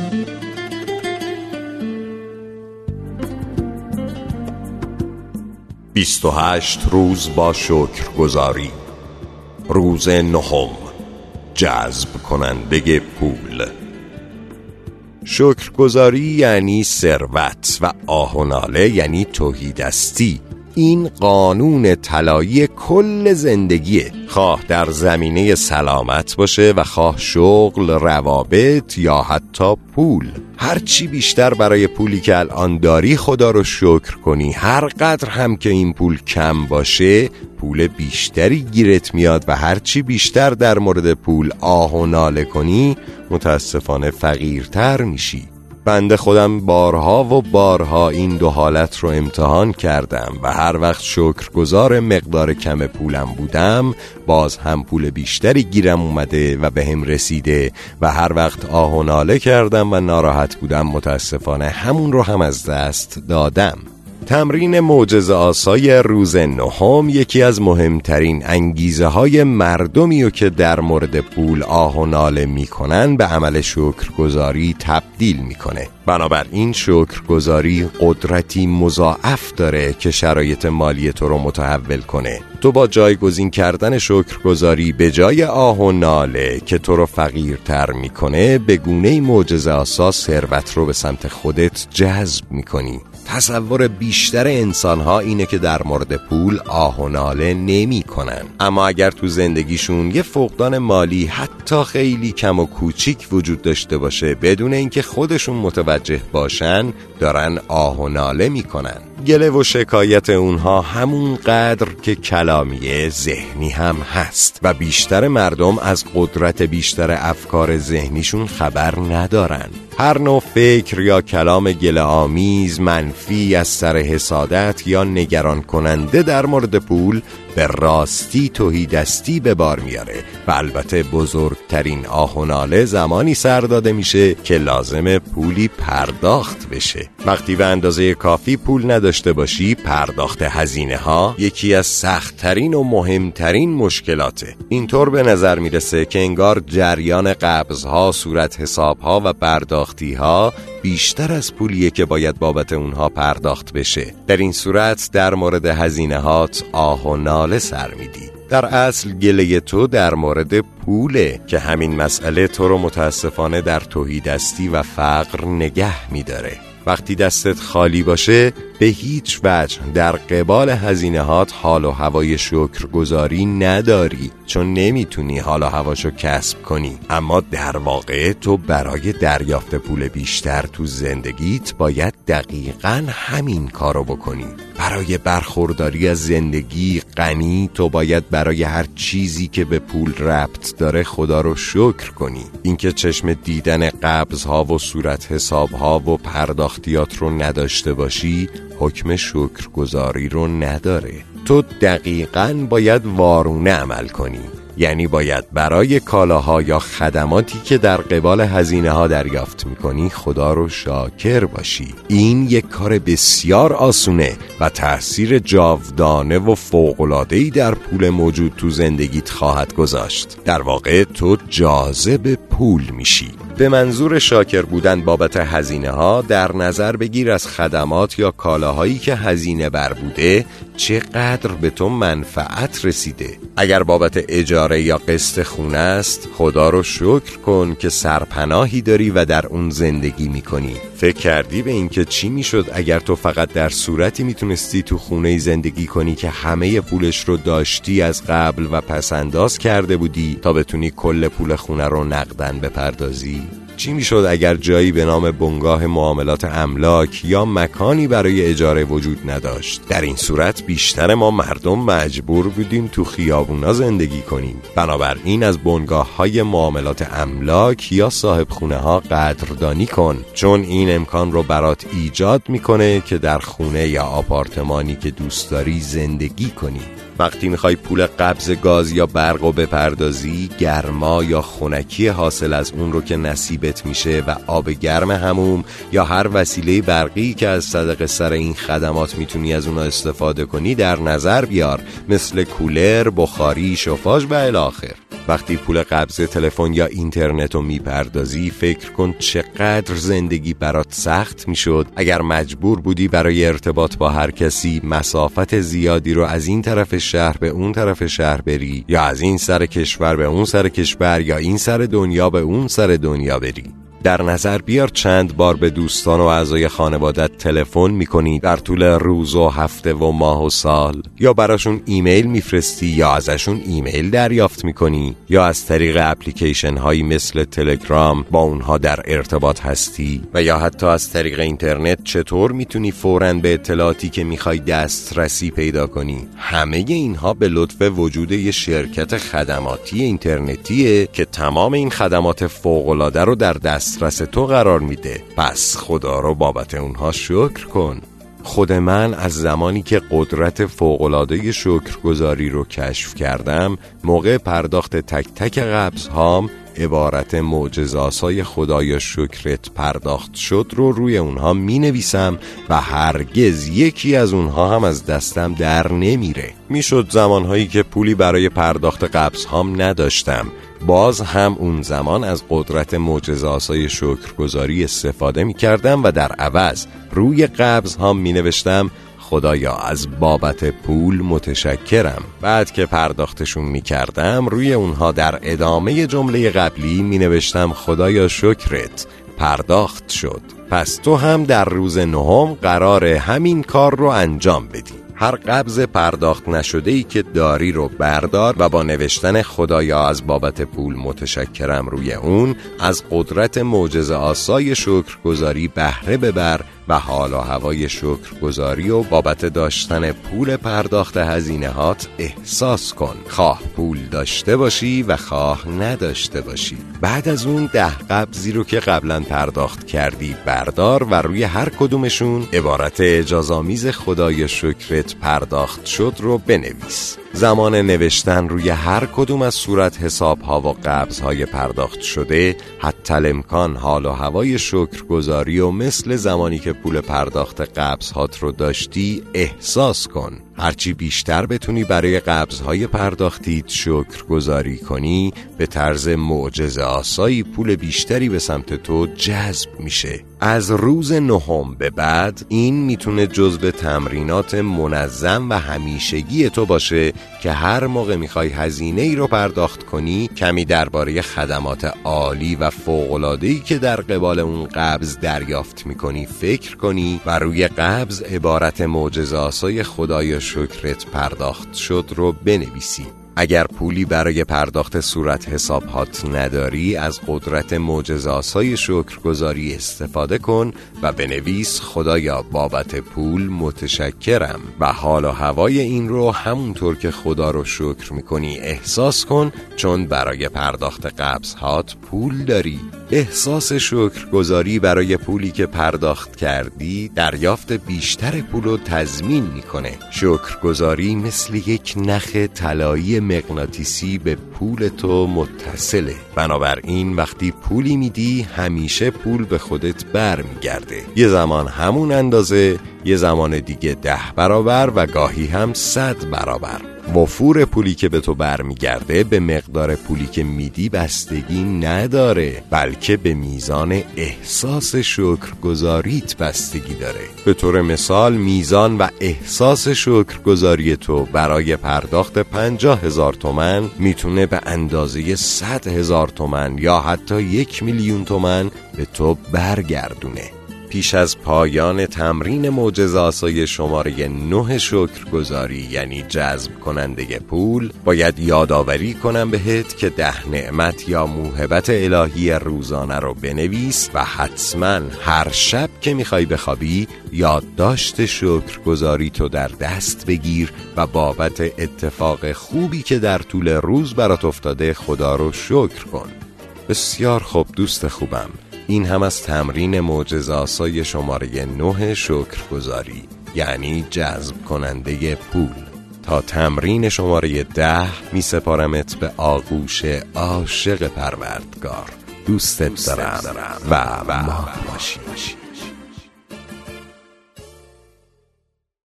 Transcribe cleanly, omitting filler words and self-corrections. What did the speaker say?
بیست روز با شکرگزاری. روز نهم، جذب کننده پول. شکرگزاری یعنی ثروت و آه و ناله یعنی تهیدستی. این قانون طلایی کل زندگیه، خواه در زمینه سلامت باشه و خواه شغل، روابط یا حتی پول. هرچی بیشتر برای پولی که الان داری خدا رو شکر کنی، هر قدر هم که این پول کم باشه پول بیشتری گیرت میاد و هرچی بیشتر در مورد پول آه و ناله کنی متاسفانه فقیرتر میشی. بنده خودم بارها و بارها این دو حالت رو امتحان کردم و هر وقت شکرگزار مقدار کم پولم بودم باز هم پول بیشتری گیرم اومده و به هم رسیده و هر وقت آه و ناله کردم و ناراحت بودم متاسفانه همون رو هم از دست دادم. تمرین معجزه آسای روز نهم یکی از مهمترین انگیزه های مردمی رو که در مورد پول آه و ناله میکنن به عمل شکرگزاری تبدیل میکنه. بنابراین شکرگزاری قدرتی مضاعف داره که شرایط مالی تو رو متحول کنه. تو با جایگزین کردن شکرگزاری به جای آه و ناله که تو رو فقیرتر میکنه به گونه‌ای معجزه آسا ثروت رو به سمت خودت جذب میکنی. تصور بیشتر انسان‌ها اینه که در مورد پول آه و ناله نمی کنن. اما اگر تو زندگیشون یه فقدان مالی حتی خیلی کم و کوچیک وجود داشته باشه بدون اینکه خودشون متوجه باشن دارن آه و ناله می کنن. گله و شکایت اونها همون قدر که کلامیه ذهنی هم هست و بیشتر مردم از قدرت بیشتر افکار ذهنیشون خبر ندارن. هر نوع فکر یا کلام گله آمیز، منفی، از سر حسادت یا نگران کننده در مورد پول به راستی تهیدستی به بار میاره و البته بزرگترین آه و ناله زمانی سر داده میشه که لازم پولی پرداخت بشه. وقتی به اندازه کافی پول نداشته باشی پرداخت هزینه ها یکی از سخت‌ترین و مهمترین مشکلاته. اینطور به نظر میرسه که انگار جریان قبض‌ها، صورت حساب‌ها و پرداختی‌ها بیشتر از پولیه که باید بابت اونها پرداخت بشه. در این صورت در مورد هزینه‌هات آه و ناله سر میدی. در اصل گله تو در مورد پوله که همین مسئله تو رو متاسفانه در تهیدستی و فقر نگه میداره. وقتی دستت خالی باشه به هیچ وجه در قبال هزینه‌هات حال و هوای شکرگزاری نداری، چون نمیتونی حال و هواشو کسب کنی. اما در واقع تو برای دریافت پول بیشتر تو زندگیت باید دقیقاً همین کارو بکنی. برای برخورداری از زندگی غنی تو باید برای هر چیزی که به پول ربط داره خدا رو شکر کنی. اینکه چشم دیدن قبض‌ها و صورت حساب‌ها و پرداختیات رو نداشته باشی حکم شکرگزاری رو نداره. تو دقیقاً باید وارونه عمل کنی، یعنی باید برای کالاها یا خدماتی که در قبال هزینه ها دریافت میکنی خدا رو شاکر باشی. این یک کار بسیار آسونه و تأثیر جاودانه و فوق‌العاده‌ای در پول موجود تو زندگیت خواهد گذاشت. در واقع تو جاذب پول میشی. به منظور شاکر بودن بابت هزینه ها در نظر بگیر از خدمات یا کالاهایی که هزینه بر بوده چقدر به تو منفعت رسیده. اگر بابت اجاره یا قسط خونه است خدا رو شکر کن که سرپناهی داری و در اون زندگی میکنی. فکر کردی به این که چی میشد اگر تو فقط در صورتی میتونستی تو خونه زندگی کنی که همه پولش رو داشتی از قبل و پسنداز کرده بودی تا بتونی کل پول خونه رو نقدن بپردازی؟ چی میشد اگر جایی به نام بنگاه معاملات املاک یا مکانی برای اجاره وجود نداشت؟ در این صورت بیشتر ما مردم مجبور بودیم تو خیابونا زندگی کنیم. بنابراین از بنگاه‌های معاملات املاک یا صاحب خونه ها قدردانی کن، چون این امکان رو برات ایجاد میکنه که در خونه یا آپارتمانی که دوست داری زندگی کنی. وقتی میخوای پول قبض گاز یا برق رو بپردازی، گرما یا خنکی حاصل از اون رو که نصیبت میشه و آب گرم حموم یا هر وسیله برقی که از صدقه سر این خدمات میتونی از اونها استفاده کنی در نظر بیار، مثل کولر، بخاری، شوفاژ و الی آخر. وقتی پول قبض تلفن یا اینترنت رو میپردازی فکر کن چقدر زندگی برات سخت میشد اگر مجبور بودی برای ارتباط با هر کسی مسافت زیادی رو از این طرف شهر به اون طرف شهر بری، یا از این سر کشور به اون سر کشور، یا این سر دنیا به اون سر دنیا بری. در نظر بیار چند بار به دوستان و اعضای خانوادت تلفن میکنی در طول روز و هفته و ماه و سال، یا براشون ایمیل میفرستی یا ازشون ایمیل دریافت میکنی، یا از طریق اپلیکیشن هایی مثل تلگرام با اونها در ارتباط هستی، و یا حتی از طریق اینترنت چطور میتونی فوراً به اطلاعاتی که میخوای دسترسی پیدا کنی. همه اینها به لطف وجود یه شرکت خدماتی اینترنتیه که تمام این خدمات فوق‌العاده رو در دسترس تو قرار میده. پس خدا رو بابت اونها شکر کن. خود من از زمانی که قدرت فوق‌العاده شکرگزاری رو کشف کردم، موقع پرداخت تک تک قبض هام عبارت معجزه‌آسای خدایا شکرت پرداخت شد رو روی اونها می نویسم و هرگز یکی از اونها هم از دستم در نمیره. میشد زمانهایی که پولی برای پرداخت قبض هام نداشتم، باز هم اون زمان از قدرت معجزه‌آسای شکرگزاری استفاده می کردم و در عوض روی قبض هام می نوشتم خدایا از بابت پول متشکرم. بعد که پرداختشون می کردم روی اونها در ادامه جمله قبلی می نوشتم خدایا شکرت پرداخت شد. پس تو هم در روز 9 قراره همین کار رو انجام بدی. هر قبض پرداخت نشده‌ای که داری رو بردار و با نوشتن خدایا از بابت پول متشکرم روی اون از قدرت معجزه‌آسای شکرگزاری بهره ببر و حال و هوای شکرگزاری و بابت داشتن پول پرداخت هزینه‌هات احساس کن، خواه پول داشته باشی و خواه نداشته باشی. بعد از اون 10 قبضی رو که قبلا پرداخت کردی بردار و روی هر کدومشون عبارت اعجازآمیز خدای شکرت پرداخت شد رو بنویس. زمان نوشتن روی هر کدوم از صورت حساب‌ها و قبض‌های پرداخت شده حتی الامکان حال و هوای شکرگزاری و مثل زمانی که پول پرداخت قبض‌هات رو داشتی احساس کن. هرچی بیشتر بتونی برای قبض‌های پرداختیت شکرگزاری کنی، به طرز معجزه‌آسایی پول بیشتری به سمت تو جذب میشه. از روز 9 به بعد این میتونه جزو تمرینات منظم و همیشگی تو باشه که هر موقع میخوای هزینه ای رو پرداخت کنی کمی درباره خدمات عالی و فوق‌العاده‌ای که در قبال اون قبض دریافت میکنی فکر کنی و روی قبض عبارت معجزه‌آسای خدای شکرت پرداخت شد رو بنویسی. اگر پولی برای پرداخت صورت حسابات نداری از قدرت معجزه‌آسای شکرگزاری استفاده کن و بنویس خدایا بابت پول متشکرم و حال و هوای این رو همونطور که خدا رو شکر میکنی احساس کن، چون برای پرداخت قبض‌هات پول داری. احساس شکرگزاری برای پولی که پرداخت کردی دریافت بیشتر پول رو تضمین میکنه. شکرگزاری مثل یک نخ طلایی مغناطیسی به پول تو متصله. بنابراین وقتی پولی میدی همیشه پول به خودت برمیگرده. یه زمان همون اندازه، یه زمان دیگه 10 برابر و گاهی هم 100 برابر. وفور پولی که به تو برمیگرده به مقدار پولی که میدی بستگی نداره، بلکه به میزان احساس شکرگزاریت بستگی داره. به طور مثال میزان و احساس شکرگزاری تو برای پرداخت 50,000 تومان میتونه به اندازه 100,000 تومان یا حتی 1,000,000 تومان به تو برگردونه. پیش از پایان تمرین معجزه‌آسای شماره 9 شکرگزاری یعنی جذب کننده پول، باید یادآوری کنم بهت که 10 نعمت یا موهبت الهی روزانه رو بنویس و حتما هر شب که میخوای بخوابی یادداشت شکرگزاری تو در دست بگیر و بابت اتفاق خوبی که در طول روز برات افتاده خدا رو شکر کن. بسیار خوب دوست خوبم، این هم از تمرین معجزه‌آسای شماره 9 شکرگزاری یعنی جذب کننده پول. تا تمرین شماره 10 می سپارمت به آغوش عاشق پروردگار. دوستت دارم و ما باشی.